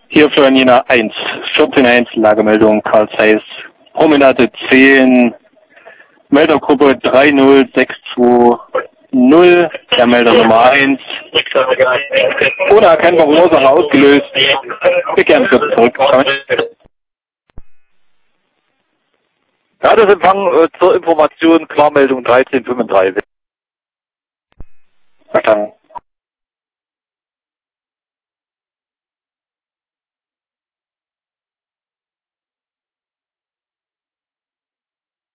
Hier für Jena 1, 14.1, Lagemeldung Karl Zeiss, Promenade 10, Meldergruppe 30620, der Melder Nummer 1, ohne erkennbare Ursache ausgelöst, bekehren wird zurück. Radiosempfang zur Information, Klarmeldung 1335. Verstanden.